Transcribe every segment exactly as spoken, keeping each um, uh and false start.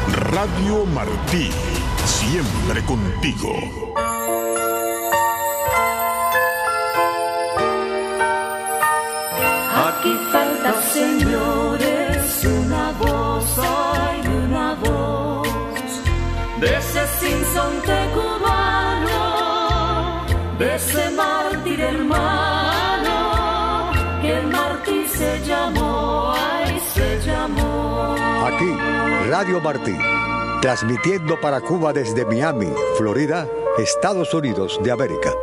Radio Martí, siempre contigo. Aquí falta, señores, una voz, hay una voz de ese sinsonte cubano, de ese mártir hermano, que Martí se llamó, ay, se llamó. Aquí, Radio Martí, transmitiendo para Cuba desde Miami, Florida, Estados Unidos de América.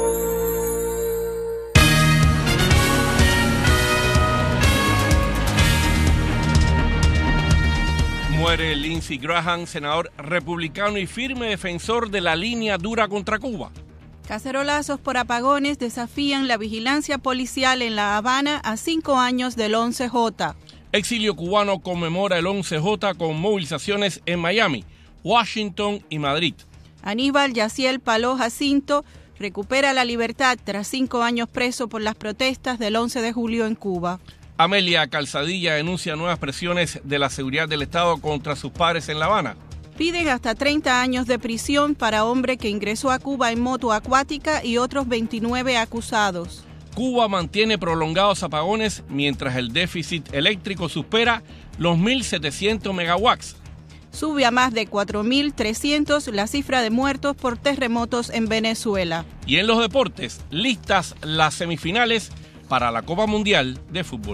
Muere Lindsey Graham, senador republicano y firme defensor de la línea dura contra Cuba. Cacerolazos por apagones desafían la vigilancia policial en La Habana a cinco años del once J. Exilio cubano conmemora el once J con movilizaciones en Miami, Washington y Madrid. Aníbal Yaciel Paló Jacinto recupera la libertad tras cinco años preso por las protestas del once de julio en Cuba. Amelia Calzadilla denuncia nuevas presiones de la seguridad del Estado contra sus pares en La Habana. Piden hasta treinta años de prisión para hombre que ingresó a Cuba en moto acuática y otros veintinueve acusados. Cuba mantiene prolongados apagones mientras el déficit eléctrico supera los mil setecientos megawatts. Sube a más de cuatro mil trescientos la cifra de muertos por terremotos en Venezuela. Y en los deportes, listas las semifinales para la Copa Mundial de Fútbol.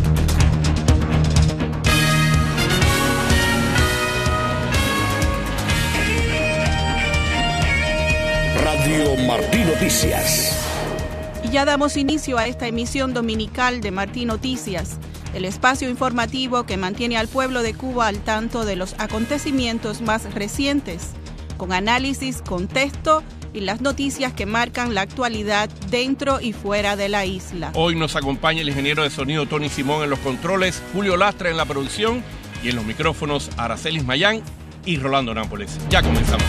Radio Martí Noticias. Y ya damos inicio a esta emisión dominical de Martí Noticias, el espacio informativo que mantiene al pueblo de Cuba al tanto de los acontecimientos más recientes, con análisis, contexto y las noticias que marcan la actualidad dentro y fuera de la isla. Hoy nos acompaña el ingeniero de sonido Tony Simón en los controles, Julio Lastra en la producción y en los micrófonos Aracelis Mayán y Rolando Nápoles. Ya comenzamos.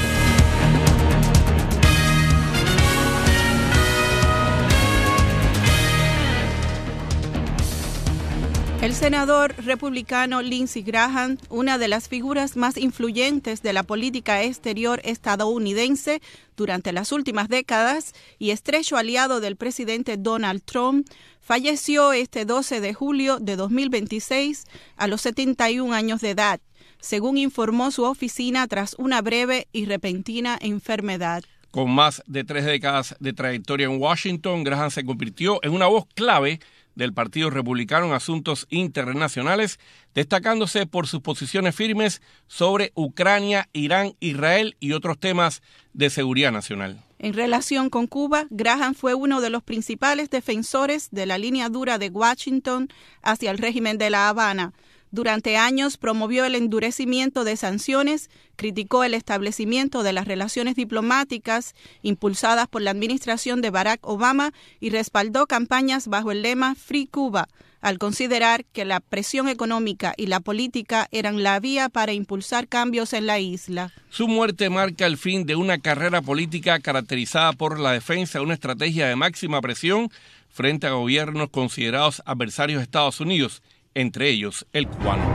El senador republicano Lindsey Graham, una de las figuras más influyentes de la política exterior estadounidense durante las últimas décadas y estrecho aliado del presidente Donald Trump, falleció este doce de julio de dos mil veintiséis a los setenta y un años de edad, según informó su oficina tras una breve y repentina enfermedad. Con más de tres décadas de trayectoria en Washington, Graham se convirtió en una voz clave del Partido Republicano en asuntos internacionales, destacándose por sus posiciones firmes sobre Ucrania, Irán, Israel y otros temas de seguridad nacional. En relación con Cuba, Graham fue uno de los principales defensores de la línea dura de Washington hacia el régimen de La Habana. Durante años promovió el endurecimiento de sanciones, criticó el establecimiento de las relaciones diplomáticas impulsadas por la administración de Barack Obama y respaldó campañas bajo el lema Free Cuba, al considerar que la presión económica y la política eran la vía para impulsar cambios en la isla. Su muerte marca el fin de una carrera política caracterizada por la defensa de una estrategia de máxima presión frente a gobiernos considerados adversarios de Estados Unidos, entre ellos el cubano.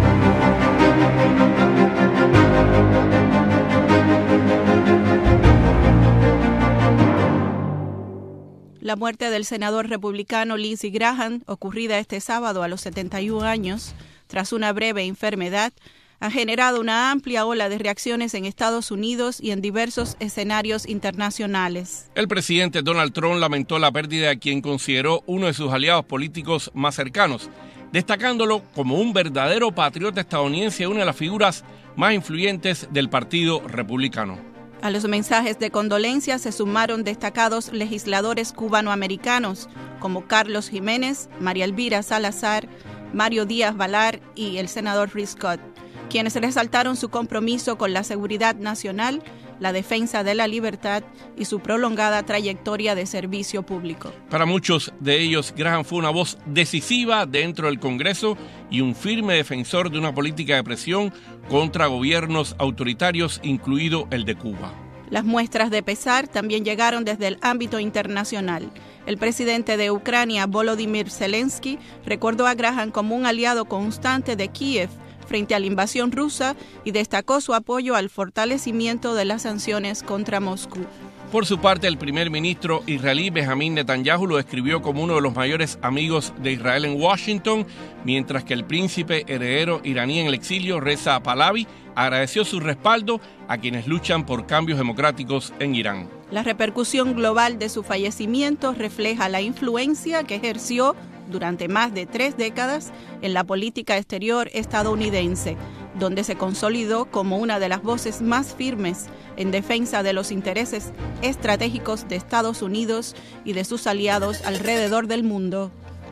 La muerte del senador republicano Lindsey Graham, ocurrida este sábado a los setenta y un años, tras una breve enfermedad, ha generado una amplia ola de reacciones en Estados Unidos y en diversos escenarios internacionales. El presidente Donald Trump lamentó la pérdida de quien consideró uno de sus aliados políticos más cercanos, destacándolo como un verdadero patriota estadounidense y una de las figuras más influyentes del Partido Republicano. A los mensajes de condolencia se sumaron destacados legisladores cubanoamericanos como Carlos Jiménez, María Elvira Salazar, Mario Díaz Balar y el senador Rick Scott, quienes resaltaron su compromiso con la seguridad nacional, la defensa de la libertad y su prolongada trayectoria de servicio público. Para muchos de ellos, Graham fue una voz decisiva dentro del Congreso y un firme defensor de una política de presión contra gobiernos autoritarios, incluido el de Cuba. Las muestras de pesar también llegaron desde el ámbito internacional. El presidente de Ucrania, Volodymyr Zelensky, recordó a Graham como un aliado constante de Kiev frente a la invasión rusa y destacó su apoyo al fortalecimiento de las sanciones contra Moscú. Por su parte, el primer ministro israelí Benjamín Netanyahu lo describió como uno de los mayores amigos de Israel en Washington, mientras que el príncipe heredero iraní en el exilio, Reza Pahlavi, agradeció su respaldo a quienes luchan por cambios democráticos en Irán. La repercusión global de su fallecimiento refleja la influencia que ejerció durante más de tres décadas en la política exterior estadounidense, donde se consolidó como una de las voces más firmes en defensa de los intereses estratégicos de Estados Unidos y de sus aliados alrededor del mundo.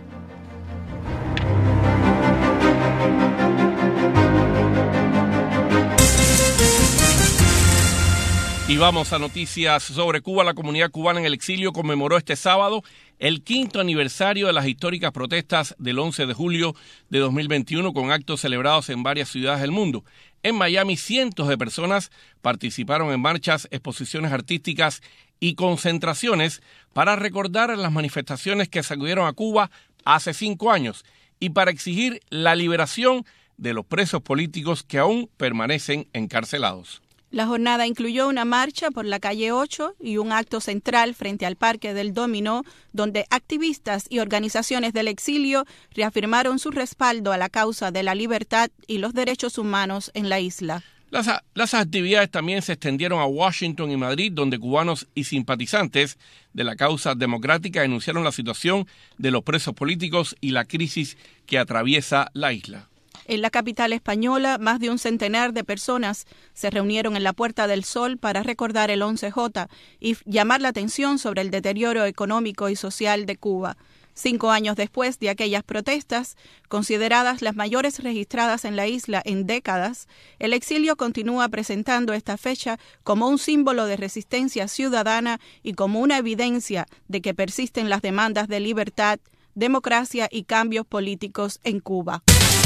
Y vamos a noticias sobre Cuba. La comunidad cubana en el exilio conmemoró este sábado el quinto aniversario de las históricas protestas del once de julio de dos mil veintiuno con actos celebrados en varias ciudades del mundo. En Miami, cientos de personas participaron en marchas, exposiciones artísticas y concentraciones para recordar las manifestaciones que sacudieron a Cuba hace cinco años y para exigir la liberación de los presos políticos que aún permanecen encarcelados. La jornada incluyó una marcha por la calle ocho y un acto central frente al Parque del Dominó, donde activistas y organizaciones del exilio reafirmaron su respaldo a la causa de la libertad y los derechos humanos en la isla. Las, las actividades también se extendieron a Washington y Madrid, donde cubanos y simpatizantes de la causa democrática denunciaron la situación de los presos políticos y la crisis que atraviesa la isla. En la capital española, más de un centenar de personas se reunieron en la Puerta del Sol para recordar el once jota y llamar la atención sobre el deterioro económico y social de Cuba. Cinco años después de aquellas protestas, consideradas las mayores registradas en la isla en décadas, el exilio continúa presentando esta fecha como un símbolo de resistencia ciudadana y como una evidencia de que persisten las demandas de libertad, democracia y cambios políticos en Cuba.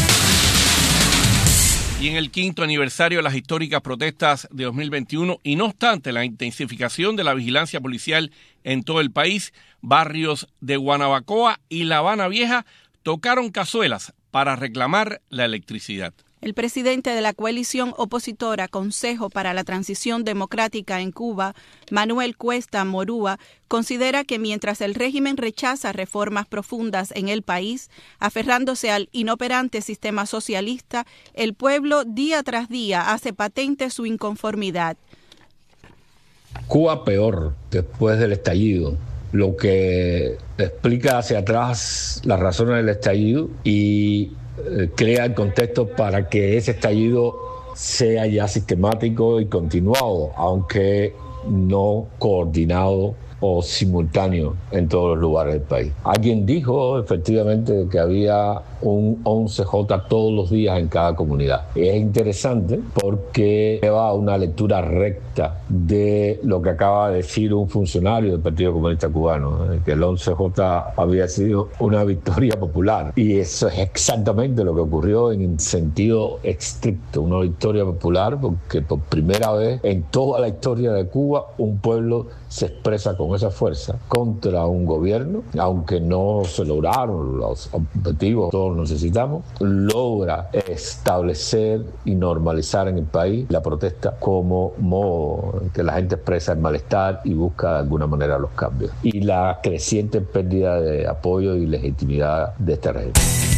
Y en el quinto aniversario de las históricas protestas de dos mil veintiuno, y no obstante la intensificación de la vigilancia policial en todo el país, barrios de Guanabacoa y La Habana Vieja tocaron cazuelas para reclamar la electricidad. El presidente de la coalición opositora Consejo para la Transición Democrática en Cuba, Manuel Cuesta Morúa, considera que mientras el régimen rechaza reformas profundas en el país, aferrándose al inoperante sistema socialista, el pueblo día tras día hace patente su inconformidad. Cuba peor después del estallido, lo que explica hacia atrás las razones del estallido y crea el contexto para que ese estallido sea ya sistemático y continuado, aunque no coordinado o simultáneo en todos los lugares del país. Alguien dijo efectivamente que había un once jota todos los días en cada comunidad. Es interesante porque lleva una lectura recta de lo que acaba de decir un funcionario del Partido Comunista Cubano, ¿eh? que el once jota había sido una victoria popular. Y eso es exactamente lo que ocurrió en sentido estricto, una victoria popular, porque por primera vez en toda la historia de Cuba un pueblo se expresa con esa fuerza contra un gobierno, aunque no se lograron los objetivos que todos necesitamos, logra establecer y normalizar en el país la protesta como modo en que la gente expresa el malestar y busca de alguna manera los cambios. Y la creciente pérdida de apoyo y legitimidad de este régimen.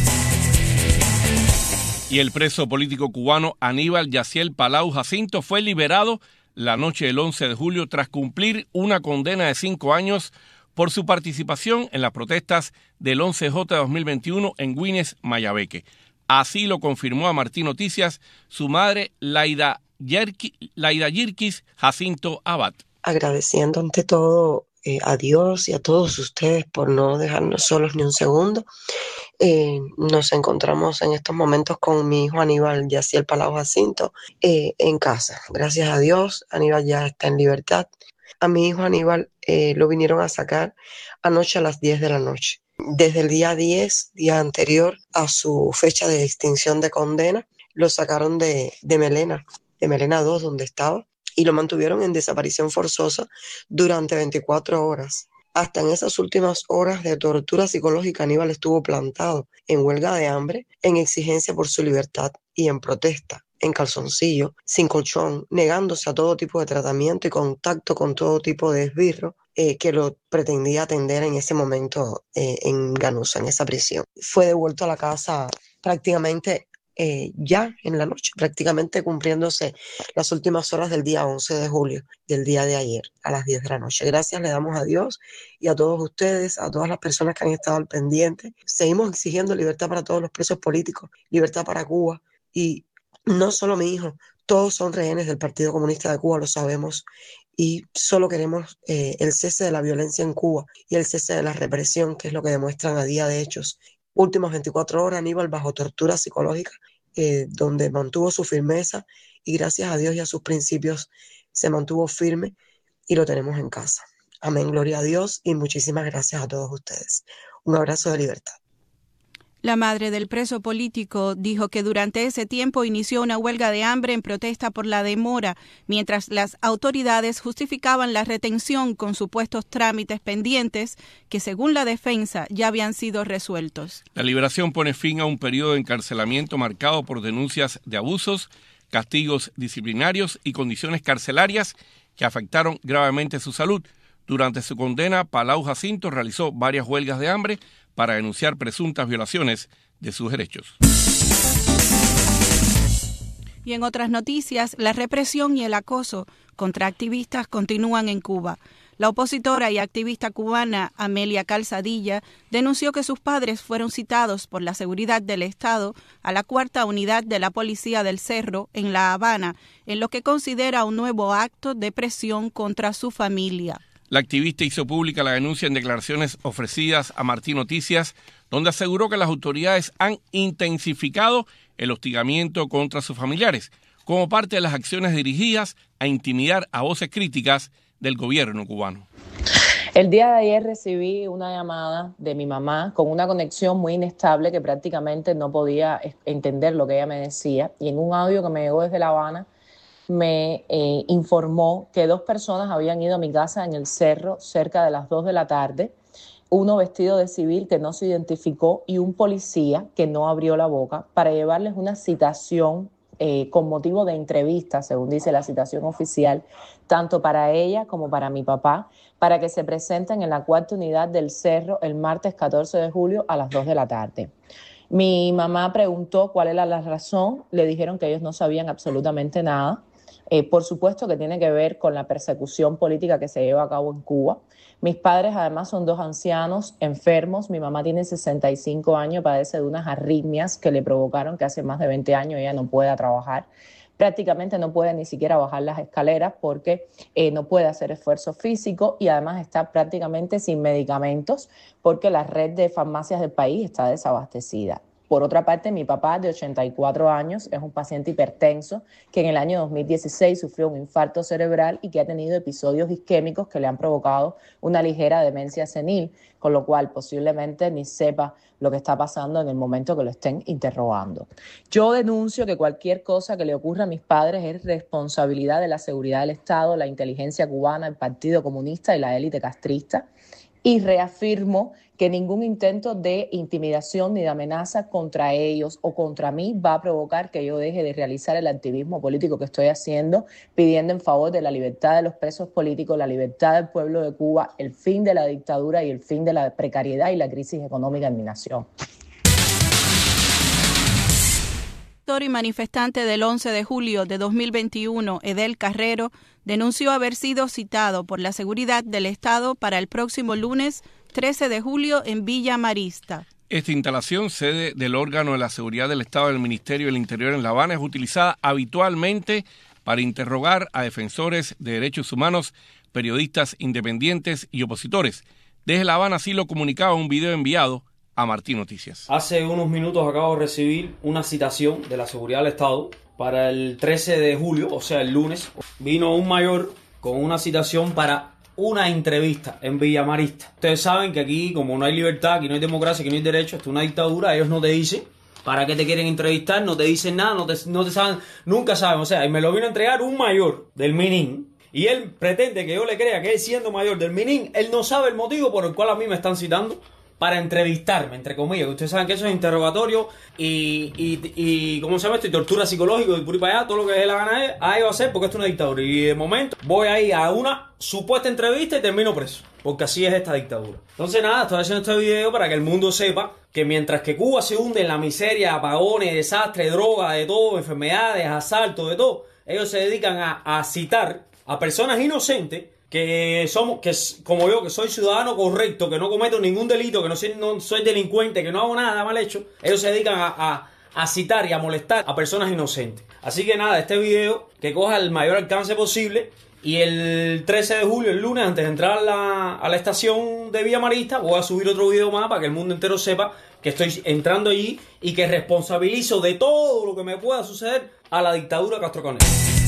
Y el preso político cubano Aníbal Yaciel Palau Jacinto fue liberado la noche del once de julio tras cumplir una condena de cinco años por su participación en las protestas del once jota de dos mil veintiuno en Güines, Mayabeque. Así lo confirmó a Martín Noticias su madre Laida, Yerki, Laida Yirkis Jacinto Abad. Agradeciendo ante todo eh, a Dios y a todos ustedes por no dejarnos solos ni un segundo. Eh, nos encontramos en estos momentos con mi hijo Aníbal Yaciel Palau Jacinto eh, en casa. Gracias a Dios, Aníbal ya está en libertad. A mi hijo Aníbal eh, lo vinieron a sacar anoche a las diez de la noche. Desde el día diez, día anterior a su fecha de extinción de condena, lo sacaron de, de Melena, de Melena dos, donde estaba, y lo mantuvieron en desaparición forzosa durante veinticuatro horas. Hasta en esas últimas horas de tortura psicológica, Aníbal estuvo plantado en huelga de hambre en exigencia por su libertad. y en protesta, en calzoncillo, sin colchón, negándose a todo tipo de tratamiento y contacto con todo tipo de esbirro eh, que lo pretendía atender en ese momento eh, en Ganusa, en esa prisión. Fue devuelto a la casa prácticamente eh, ya en la noche, prácticamente cumpliéndose las últimas horas del día once de julio, del día de ayer, a las diez de la noche. Gracias le damos a Dios y a todos ustedes, a todas las personas que han estado al pendiente. Seguimos exigiendo libertad para todos los presos políticos, libertad para Cuba. Y no solo mi hijo, todos son rehenes del Partido Comunista de Cuba, lo sabemos, y solo queremos eh, el cese de la violencia en Cuba y el cese de la represión, que es lo que demuestran a día de hechos. Últimas veinticuatro horas, Aníbal bajo tortura psicológica, eh, donde mantuvo su firmeza y gracias a Dios y a sus principios se mantuvo firme y lo tenemos en casa. Amén, gloria a Dios y muchísimas gracias a todos ustedes. Un abrazo de libertad. La madre del preso político dijo que durante ese tiempo inició una huelga de hambre en protesta por la demora, mientras las autoridades justificaban la retención con supuestos trámites pendientes que, según la defensa, ya habían sido resueltos. La liberación pone fin a un periodo de encarcelamiento marcado por denuncias de abusos, castigos disciplinarios y condiciones carcelarias que afectaron gravemente su salud. Durante su condena, Palau Jacinto realizó varias huelgas de hambre para denunciar presuntas violaciones de sus derechos. Y en otras noticias, la represión y el acoso contra activistas continúan en Cuba. La opositora y activista cubana Amelia Calzadilla denunció que sus padres fueron citados por la seguridad del Estado a la cuarta unidad de la Policía del Cerro en La Habana, en lo que considera un nuevo acto de presión contra su familia. La activista hizo pública la denuncia en declaraciones ofrecidas a Martí Noticias, donde aseguró que las autoridades han intensificado el hostigamiento contra sus familiares, como parte de las acciones dirigidas a intimidar a voces críticas del gobierno cubano. El día de ayer recibí una llamada de mi mamá con una conexión muy inestable que prácticamente no podía entender lo que ella me decía, y en un audio que me llegó desde La Habana me eh, informó que dos personas habían ido a mi casa en el Cerro cerca de las dos de la tarde, uno vestido de civil que no se identificó y un policía que no abrió la boca para llevarles una citación eh, con motivo de entrevista, según dice la citación oficial, tanto para ella como para mi papá, para que se presenten en la cuarta unidad del Cerro el martes catorce de julio a las dos de la tarde. Mi mamá preguntó cuál era la razón, le dijeron que ellos no sabían absolutamente nada. Eh, por supuesto que tiene que ver con la persecución política que se lleva a cabo en Cuba. Mis padres además son dos ancianos enfermos. Mi mamá tiene sesenta y cinco años, padece de unas arritmias que le provocaron que hace más de veinte años ella no pueda trabajar. Prácticamente no puede ni siquiera bajar las escaleras porque eh, no puede hacer esfuerzo físico y además está prácticamente sin medicamentos porque la red de farmacias del país está desabastecida. Por otra parte, mi papá, de ochenta y cuatro años, es un paciente hipertenso que en el año dos mil dieciséis sufrió un infarto cerebral y que ha tenido episodios isquémicos que le han provocado una ligera demencia senil, con lo cual posiblemente ni sepa lo que está pasando en el momento que lo estén interrogando. Yo denuncio que cualquier cosa que le ocurra a mis padres es responsabilidad de la seguridad del Estado, la inteligencia cubana, el Partido Comunista y la élite castrista. Y reafirmo que ningún intento de intimidación ni de amenaza contra ellos o contra mí va a provocar que yo deje de realizar el activismo político que estoy haciendo, pidiendo en favor de la libertad de los presos políticos, la libertad del pueblo de Cuba, el fin de la dictadura y el fin de la precariedad y la crisis económica en mi nación. Y manifestante del once de julio de dos mil veintiuno, Edel Carrero, denunció haber sido citado por la seguridad del Estado para el próximo lunes trece de julio en Villa Marista. Esta instalación, sede del órgano de la seguridad del Estado del Ministerio del Interior en La Habana, es utilizada habitualmente para interrogar a defensores de derechos humanos, periodistas independientes y opositores. Desde La Habana así lo comunicaba un video enviado a Martí Noticias. Hace unos minutos acabo de recibir una citación de la seguridad del Estado para el trece de julio, o sea, el lunes. Vino un mayor con una citación para una entrevista en Villa Marista. Ustedes saben que aquí, como no hay libertad, aquí no hay democracia, aquí no hay derecho, esto es una dictadura. Ellos no te dicen para qué te quieren entrevistar, no te dicen nada, no te, no te saben, nunca saben. O sea, y me lo vino a entregar un mayor del Minin. Y él pretende que yo le crea que él, siendo mayor del Minin, él no sabe el motivo por el cual a mí me están citando para entrevistarme, entre comillas, que ustedes saben que eso es interrogatorio y, y, y ¿cómo se llama esto? Y tortura psicológica y por ahí para allá, todo lo que dé la gana es, ahí va a ser porque esto es una dictadura. Y de momento voy ahí a una supuesta entrevista y termino preso, porque así es esta dictadura. Entonces nada, estoy haciendo este video para que el mundo sepa que mientras que Cuba se hunde en la miseria, apagones, desastres, drogas, de todo, enfermedades, asaltos, de todo, ellos se dedican a, a citar a personas inocentes que somos, que como yo, que soy ciudadano correcto, que no cometo ningún delito, que no soy, no soy delincuente, que no hago nada mal hecho. Ellos se dedican a, a, a citar y a molestar a personas inocentes. Así que nada, este video que coja el mayor alcance posible. Y el trece de julio, el lunes, antes de entrar a la, a la estación de Villa Marista, voy a subir otro video más para que el mundo entero sepa que estoy entrando allí y que responsabilizo de todo lo que me pueda suceder a la dictadura Castro Canel.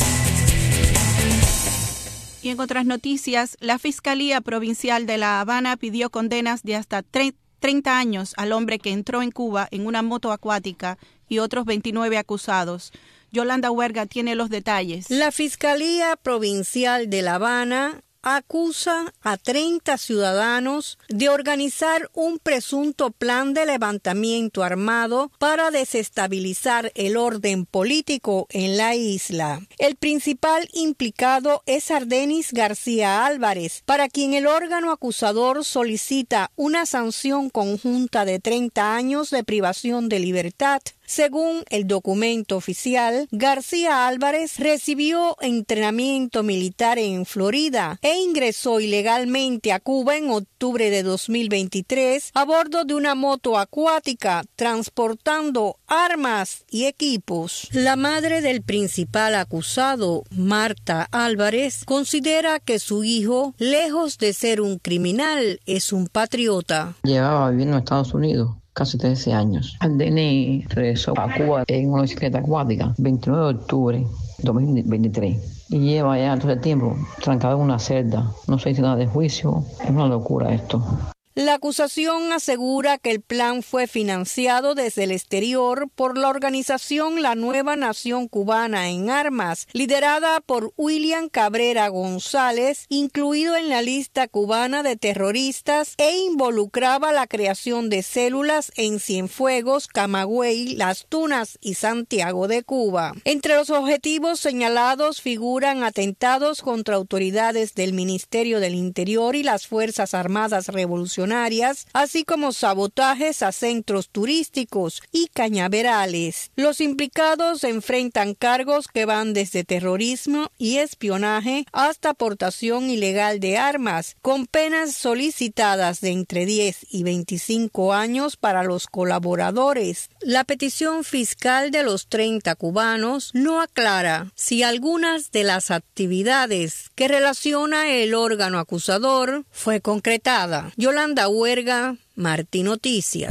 Y en otras noticias, la Fiscalía Provincial de La Habana pidió condenas de hasta treinta años al hombre que entró en Cuba en una moto acuática y otros veintinueve acusados. Yolanda Huerga tiene los detalles. La Fiscalía Provincial de La Habana acusa a treinta ciudadanos de organizar un presunto plan de levantamiento armado para desestabilizar el orden político en la isla. El principal implicado es Ardenis García Álvarez, para quien el órgano acusador solicita una sanción conjunta de treinta años de privación de libertad. Según el documento oficial, García Álvarez recibió entrenamiento militar en Florida e ingresó ilegalmente a Cuba en octubre de dos mil veintitrés a bordo de una moto acuática transportando armas y equipos. La madre del principal acusado, Marta Álvarez, considera que su hijo, lejos de ser un criminal, es un patriota. Llevaba viviendo en Estados Unidos casi trece años. Ardenis regresó a Cuba en una bicicleta acuática, veintinueve de octubre de dos mil veintitrés. Y lleva ya todo el tiempo trancado en una celda. No se dice nada de juicio. Es una locura esto. La acusación asegura que el plan fue financiado desde el exterior por la organización La Nueva Nación Cubana en Armas, liderada por William Cabrera González, incluido en la lista cubana de terroristas, e involucraba la creación de células en Cienfuegos, Camagüey, Las Tunas y Santiago de Cuba. Entre los objetivos señalados figuran atentados contra autoridades del Ministerio del Interior y las Fuerzas Armadas Revolucionarias, así como sabotajes a centros turísticos y cañaverales. Los implicados enfrentan cargos que van desde terrorismo y espionaje hasta portación ilegal de armas, con penas solicitadas de entre diez y veinticinco años para los colaboradores. La petición fiscal de los treinta cubanos no aclara si algunas de las actividades que relaciona el órgano acusador fue concretada. Yolanda Huerga, Martí Noticias.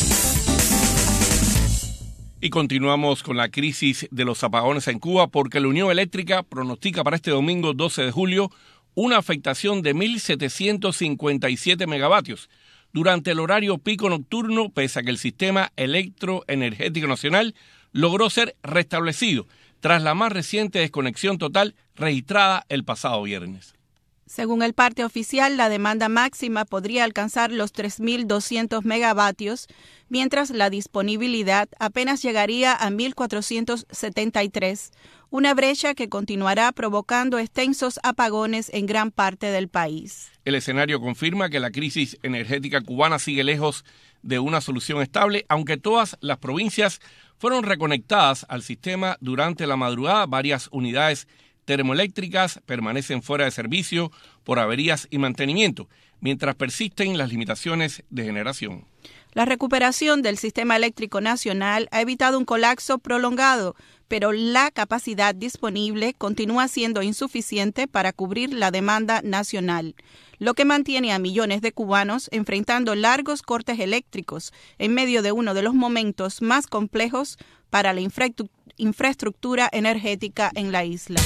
Y continuamos con la crisis de los apagones en Cuba porque la Unión Eléctrica pronostica para este domingo doce de julio una afectación de mil setecientos cincuenta y siete megavatios durante el horario pico nocturno, pese a que el sistema electroenergético nacional logró ser restablecido tras la más reciente desconexión total registrada el pasado viernes. Según el parte oficial, la demanda máxima podría alcanzar los tres mil doscientos megavatios, mientras la disponibilidad apenas llegaría a mil cuatrocientos setenta y tres, una brecha que continuará provocando extensos apagones en gran parte del país. El escenario confirma que la crisis energética cubana sigue lejos de una solución estable, aunque todas las provincias fueron reconectadas al sistema durante la madrugada. Varias unidades termoeléctricas permanecen fuera de servicio por averías y mantenimiento, mientras persisten las limitaciones de generación. La recuperación del sistema eléctrico nacional ha evitado un colapso prolongado, pero la capacidad disponible continúa siendo insuficiente para cubrir la demanda nacional, lo que mantiene a millones de cubanos enfrentando largos cortes eléctricos en medio de uno de los momentos más complejos para la infraestructura energética en la isla.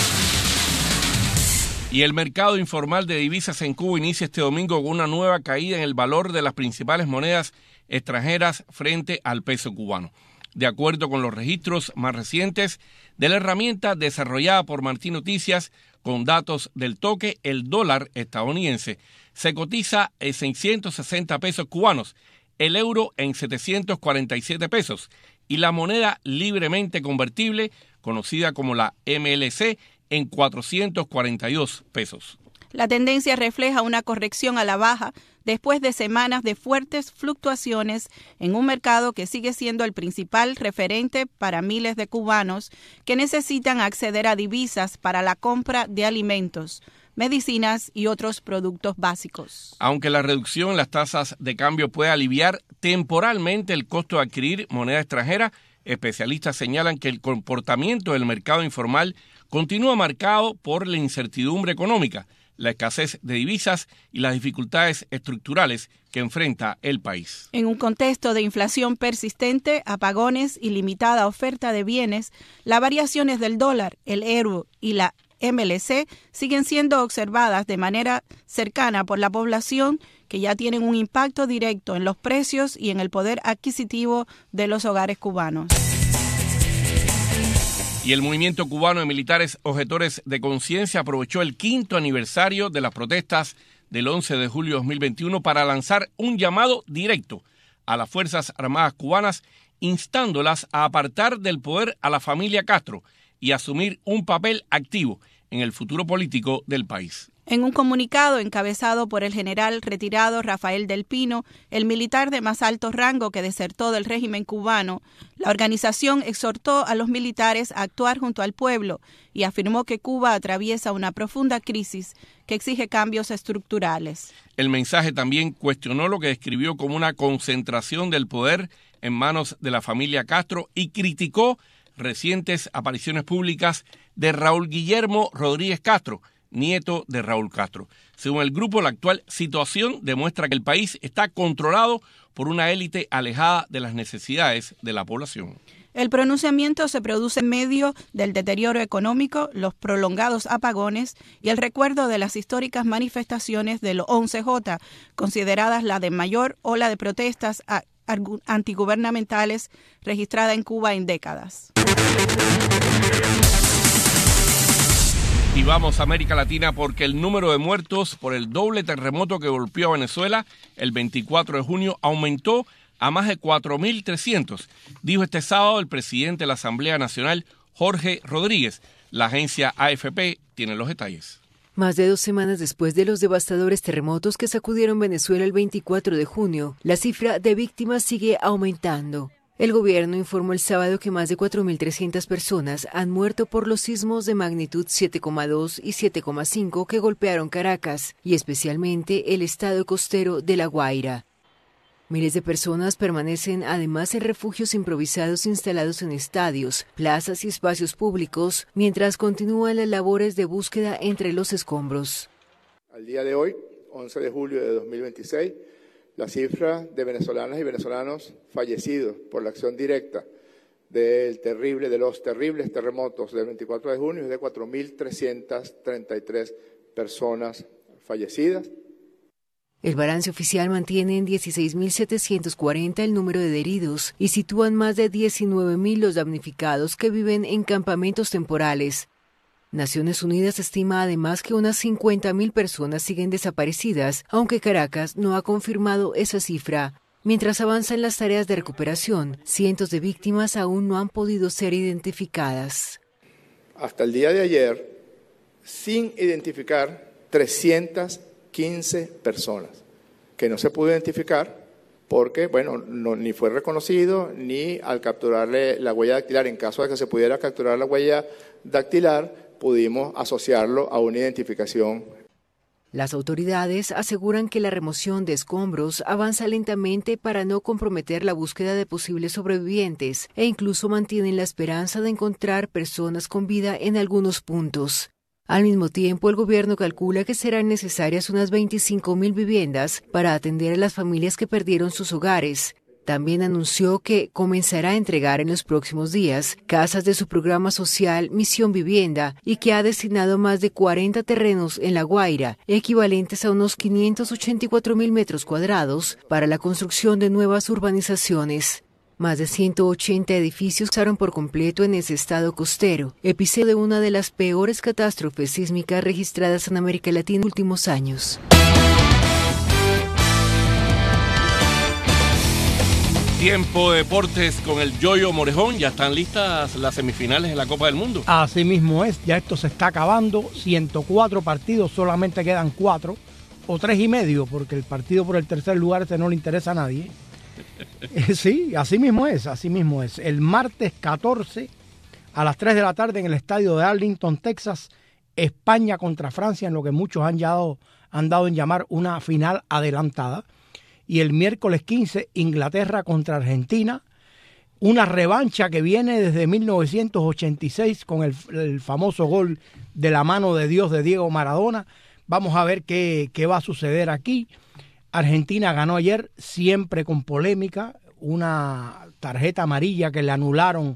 Y el mercado informal de divisas en Cuba inicia este domingo con una nueva caída en el valor de las principales monedas extranjeras frente al peso cubano. De acuerdo con los registros más recientes de la herramienta desarrollada por Martí Noticias, Con datos del toque, el dólar estadounidense se cotiza en seiscientos sesenta pesos cubanos, el euro en setecientos cuarenta y siete pesos y la moneda libremente convertible, conocida como la M L C, en cuatrocientos cuarenta y dos pesos. La tendencia refleja una corrección a la baja después de semanas de fuertes fluctuaciones en un mercado que sigue siendo el principal referente para miles de cubanos que necesitan acceder a divisas para la compra de alimentos, medicinas y otros productos básicos. Aunque la reducción en las tasas de cambio puede aliviar temporalmente el costo de adquirir moneda extranjera, especialistas señalan que el comportamiento del mercado informal continúa marcado por la incertidumbre económica, la escasez de divisas y las dificultades estructurales que enfrenta el país. En un contexto de inflación persistente, apagones y limitada oferta de bienes, las variaciones del dólar, el euro y la M L C siguen siendo observadas de manera cercana por la población, que ya tienen un impacto directo en los precios y en el poder adquisitivo de los hogares cubanos. Y el movimiento cubano de militares objetores de conciencia aprovechó el quinto aniversario de las protestas del once de julio de dos mil veintiuno para lanzar un llamado directo a las Fuerzas Armadas cubanas, instándolas a apartar del poder a la familia Castro y asumir un papel activo en el futuro político del país. En un comunicado encabezado por el general retirado Rafael del Pino, el militar de más alto rango que desertó del régimen cubano, la organización exhortó a los militares a actuar junto al pueblo y afirmó que Cuba atraviesa una profunda crisis que exige cambios estructurales. El mensaje también cuestionó lo que describió como una concentración del poder en manos de la familia Castro y criticó recientes apariciones públicas de Raúl Guillermo Rodríguez Castro, nieto de Raúl Castro. Según el grupo, la actual situación demuestra que el país está controlado por una élite alejada de las necesidades de la población. El pronunciamiento se produce en medio del deterioro económico, los prolongados apagones y el recuerdo de las históricas manifestaciones del once J, consideradas la de mayor ola de protestas antigubernamentales registrada en Cuba en décadas. Y vamos a América Latina porque el número de muertos por el doble terremoto que golpeó a Venezuela el veinticuatro de junio aumentó a más de cuatro mil trescientos, dijo este sábado el presidente de la Asamblea Nacional, Jorge Rodríguez. La agencia A F P tiene los detalles. Más de dos semanas después de los devastadores terremotos que sacudieron Venezuela el veinticuatro de junio, la cifra de víctimas sigue aumentando. El gobierno informó el sábado que más de cuatro mil trescientas personas han muerto por los sismos de magnitud siete coma dos y siete coma cinco que golpearon Caracas y especialmente el estado costero de La Guaira. Miles de personas permanecen además en refugios improvisados instalados en estadios, plazas y espacios públicos, mientras continúan las labores de búsqueda entre los escombros. Al día de hoy, once de julio de dos mil veintiséis, la cifra de venezolanas y venezolanos fallecidos por la acción directa del terrible, de los terribles terremotos del veinticuatro de junio es de cuatro mil trescientas treinta y tres personas fallecidas. El balance oficial mantiene en dieciséis mil setecientos cuarenta el número de heridos y sitúan más de diecinueve mil los damnificados que viven en campamentos temporales. Naciones Unidas estima además que unas cincuenta mil personas siguen desaparecidas, aunque Caracas no ha confirmado esa cifra. Mientras avanzan las tareas de recuperación, cientos de víctimas aún no han podido ser identificadas. Hasta el día de ayer, sin identificar, trescientas quince personas que no se pudo identificar porque, bueno, no, ni fue reconocido ni al capturarle la huella dactilar, en caso de que se pudiera capturar la huella dactilar, pudimos asociarlo a una identificación. Las autoridades aseguran que la remoción de escombros avanza lentamente para no comprometer la búsqueda de posibles sobrevivientes e incluso mantienen la esperanza de encontrar personas con vida en algunos puntos. Al mismo tiempo, el gobierno calcula que serán necesarias unas veinticinco mil viviendas para atender a las familias que perdieron sus hogares. También anunció que comenzará a entregar en los próximos días casas de su programa social Misión Vivienda y que ha destinado más de cuarenta terrenos en La Guaira, equivalentes a unos quinientos ochenta y cuatro mil metros cuadrados, para la construcción de nuevas urbanizaciones. Más de ciento ochenta edificios quedaron por completo en ese estado costero, epicentro de una de las peores catástrofes sísmicas registradas en América Latina en los últimos años. Tiempo de deportes con el Yoyo Morejón. Ya están listas las semifinales de la Copa del Mundo. Así mismo es, ya esto se está acabando. ciento cuatro partidos, solamente quedan cuatro o tres y medio, porque el partido por el tercer lugar ese no le interesa a nadie. Sí, así mismo es, así mismo es. El martes catorce a las tres de la tarde en el estadio de Arlington, Texas, España contra Francia, en lo que muchos han dado, han dado en llamar una final adelantada. Y el miércoles quince, Inglaterra contra Argentina, una revancha que viene desde mil novecientos ochenta y seis con el, el famoso gol de la mano de Dios de Diego Maradona. Vamos a ver qué, qué va a suceder aquí. Argentina ganó ayer, siempre con polémica, una tarjeta amarilla que le anularon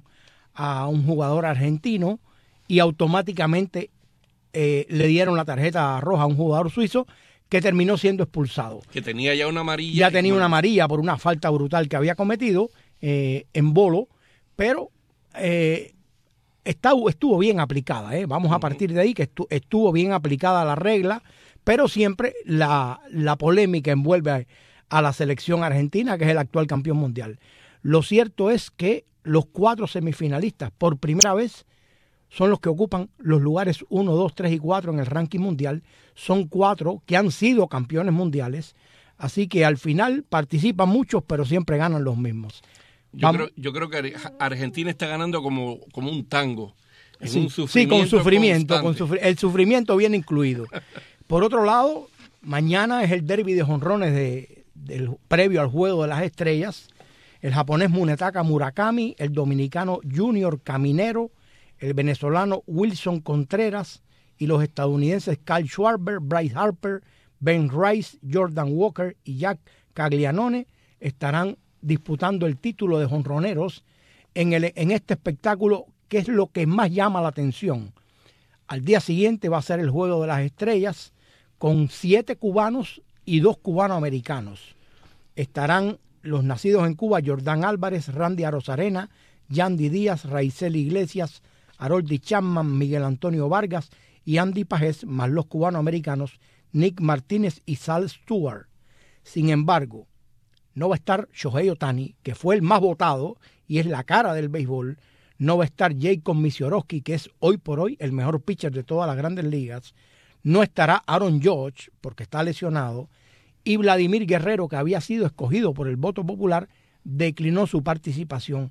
a un jugador argentino y automáticamente eh, le dieron la tarjeta roja a un jugador suizo que terminó siendo expulsado. Que tenía ya una amarilla. Ya tenía una amarilla por una falta brutal que había cometido eh, en Bolo, pero eh, está, estuvo bien aplicada. Eh. Vamos a partir de ahí que estu, estuvo bien aplicada la regla, pero siempre la, la polémica envuelve a, a la selección argentina, que es el actual campeón mundial. Lo cierto es que los cuatro semifinalistas, por primera vez, son los que ocupan los lugares uno, dos, tres y cuatro en el ranking mundial. Son cuatro que han sido campeones mundiales, así que al final participan muchos, pero siempre ganan los mismos. Yo, creo, yo creo que Argentina está ganando como, como un tango. En sí, un sufrimiento sí, con sufrimiento, con constante. sufri- el sufrimiento viene incluido. Por otro lado, mañana es el derbi de jonrones de, del previo al Juego de las Estrellas. El japonés Munetaka Murakami, el dominicano Junior Caminero, el venezolano Wilson Contreras y los estadounidenses Kyle Schwarber, Bryce Harper, Ben Rice, Jordan Walker y Jack Caglianone estarán disputando el título de jonroneros en, el, en este espectáculo, que es lo que más llama la atención. Al día siguiente va a ser el Juego de las Estrellas con siete cubanos y dos cubanoamericanos. Estarán los nacidos en Cuba, Jordán Álvarez, Randy Arozarena, Yandy Díaz, Raizel Iglesias, Haroldy Chapman, Miguel Antonio Vargas y Andy Pajés, más los cubanoamericanos Nick Martínez y Sal Stewart. Sin embargo, no va a estar Shohei Ohtani, que fue el más votado y es la cara del béisbol. No va a estar Jacob Misiorowski, que es hoy por hoy el mejor pitcher de todas las grandes ligas. No estará Aaron Judge, porque está lesionado. Y Vladimir Guerrero, que había sido escogido por el voto popular, declinó su participación.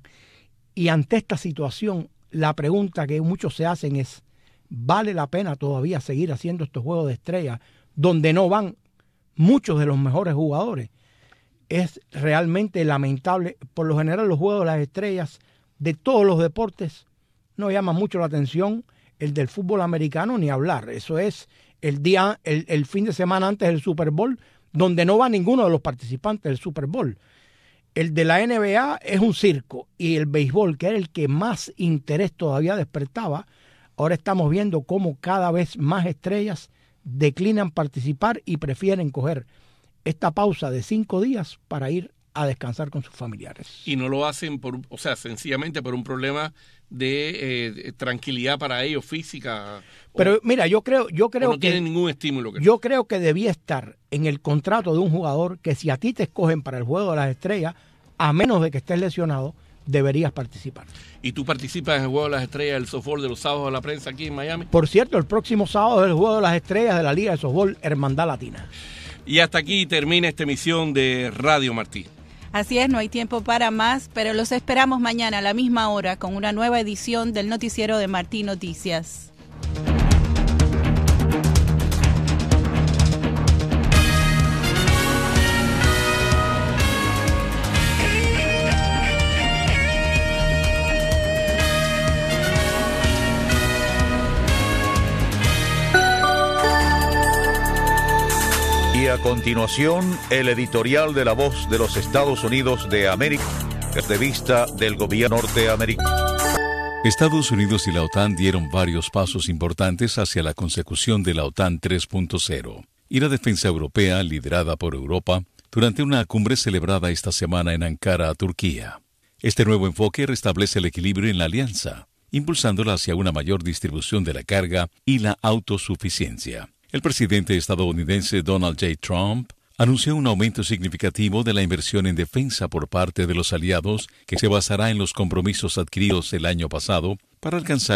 Y ante esta situación, la pregunta que muchos se hacen es, ¿vale la pena todavía seguir haciendo estos juegos de estrellas donde no van muchos de los mejores jugadores? Es realmente lamentable. Por lo general, los juegos de las estrellas de todos los deportes no llaman mucho la atención. El del fútbol americano ni hablar. Eso es el día, el, el fin de semana antes del Super Bowl, donde no va ninguno de los participantes del Super Bowl. El de la N B A es un circo, y el béisbol, que era el que más interés todavía despertaba, ahora estamos viendo cómo cada vez más estrellas declinan participar y prefieren coger esta pausa de cinco días para ir a descansar con sus familiares. Y no lo hacen por, o sea, sencillamente por un problema de eh, tranquilidad para ellos, física. Pero o, mira, yo creo, yo creo no que tienen ningún estímulo. Que yo no. creo que debía estar en el contrato de un jugador que si a ti te escogen para el Juego de las Estrellas, a menos de que estés lesionado, deberías participar. ¿Y tú participas en el Juego de las Estrellas del softball de los sábados de la prensa aquí en Miami? Por cierto, el próximo sábado es el Juego de las Estrellas de la Liga de Softball Hermandad Latina. Y hasta aquí termina esta emisión de Radio Martí. Así es, no hay tiempo para más, pero los esperamos mañana a la misma hora con una nueva edición del noticiero de Martí Noticias. Y a continuación, el editorial de La Voz de los Estados Unidos de América, desde vista del gobierno norteamericano. Estados Unidos y la OTAN dieron varios pasos importantes hacia la consecución de la OTAN tres punto cero y la defensa europea, liderada por Europa, durante una cumbre celebrada esta semana en Ankara, Turquía. Este nuevo enfoque restablece el equilibrio en la alianza, impulsándola hacia una mayor distribución de la carga y la autosuficiencia. El presidente estadounidense Donald J. Trump anunció un aumento significativo de la inversión en defensa por parte de los aliados que se basará en los compromisos adquiridos el año pasado para alcanzar